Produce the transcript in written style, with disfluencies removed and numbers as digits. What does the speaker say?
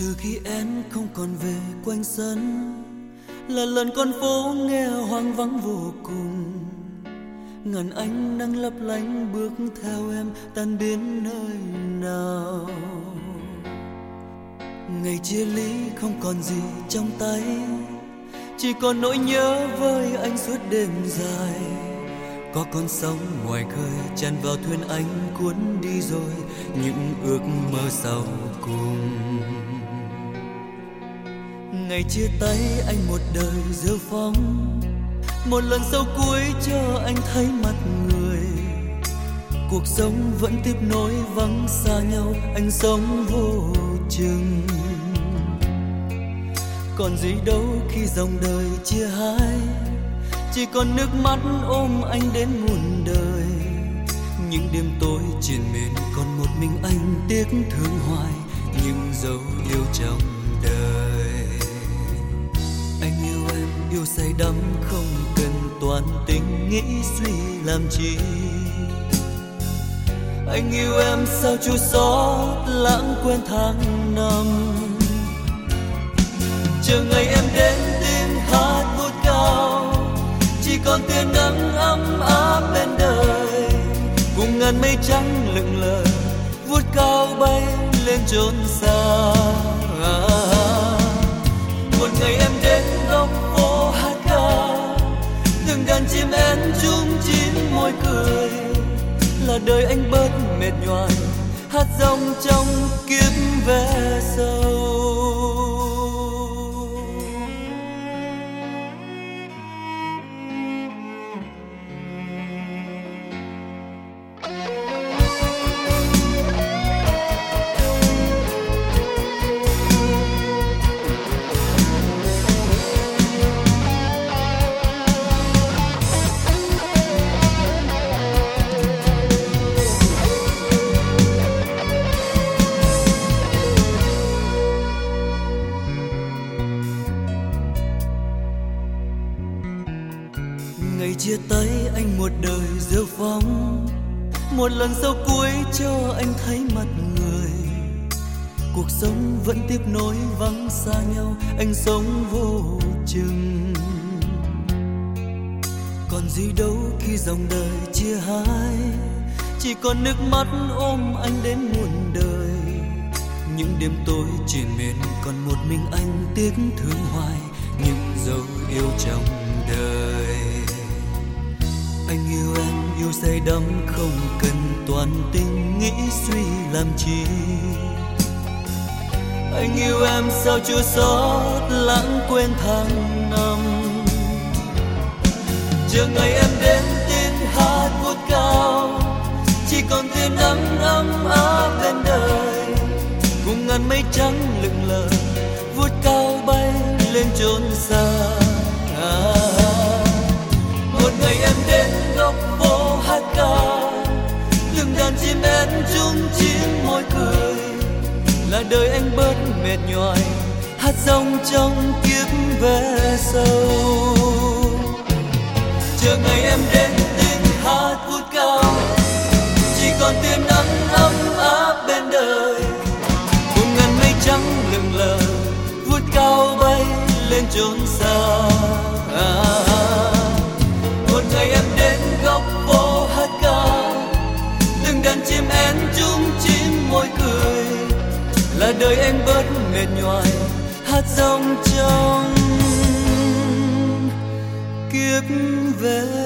Từ khi em không còn về quanh sân, là lần con phố nghe hoang vắng vô cùng. Ngàn ánh nắng lấp lánh bước theo em tan biến nơi nào. Ngày chia ly không còn gì trong tay, chỉ còn nỗi nhớ với anh suốt đêm dài. Có con sóng ngoài khơi tràn vào thuyền anh cuốn đi rồi những ước mơ sau cùng. Ngày chia tay anh một đời rêu phong, một lần sau cuối cho anh thấy mặt người. Cuộc sống vẫn tiếp nối vắng xa nhau, anh sống vô chừng. Còn gì đâu khi dòng đời chia hai, chỉ còn nước mắt ôm anh đến muôn đời. Những đêm tối triền miên còn một mình anh tiếc thương hoài những dấu yêu trong đời. Anh yêu em yêu say đắm không cần toàn tình nghĩ suy làm chi. Anh yêu em sao chua xót lãng quên tháng năm. Chờ ngày em đến tiếng hát vút cao, chỉ còn tia nắng ấm áp bên đời. Cùng ngàn mây trắng lững lờ vút cao bay lên chốn xa. Một ngày em đến góc phố hát ca, từng đàn chim én chung chín môi cười. Là đời anh bớt mệt nhoài hát rong trong kiếp ve sầu. Ngày chia tay anh một đời rêu phong, một lần sau cuối cho anh thấy mặt người. Cuộc sống vẫn tiếp nối vắng xa nhau, anh sống vô chừng. Còn gì đâu khi dòng đời chia hai, chỉ còn nước mắt ôm anh đến muôn đời. Những đêm tối triền miên còn một mình anh tiếc thương hoài những dấu yêu trong đời. Anh yêu em yêu say đắm không cần toàn tình nghĩ suy làm chi. Anh yêu em sao chua xót lãng quên tháng năm. Chờ ngày em đến tiếng hát vút cao, chỉ còn tia nắng ấm áp bên đời. Cùng ngàn mây trắng lững lờ vút cao bay lên chốn xa. Một ngày em đến góc phố hát ca, từng đàn chim én chung chín môi cười. Là đời anh bớt mệt nhoài hát rong trong kiếp ve sầu. Chờ ngày em đến tiếng hát vút cao, chỉ còn tia nắng ấm áp bên đời. Cùng ngàn mây trắng lững lờ vút cao bay lên chốn xa. Một ngày em đến góc phố hát ca, từng đàn chim én chung chín môi cười. Là đời anh bớt mệt nhoài hát rong trong kiếp ve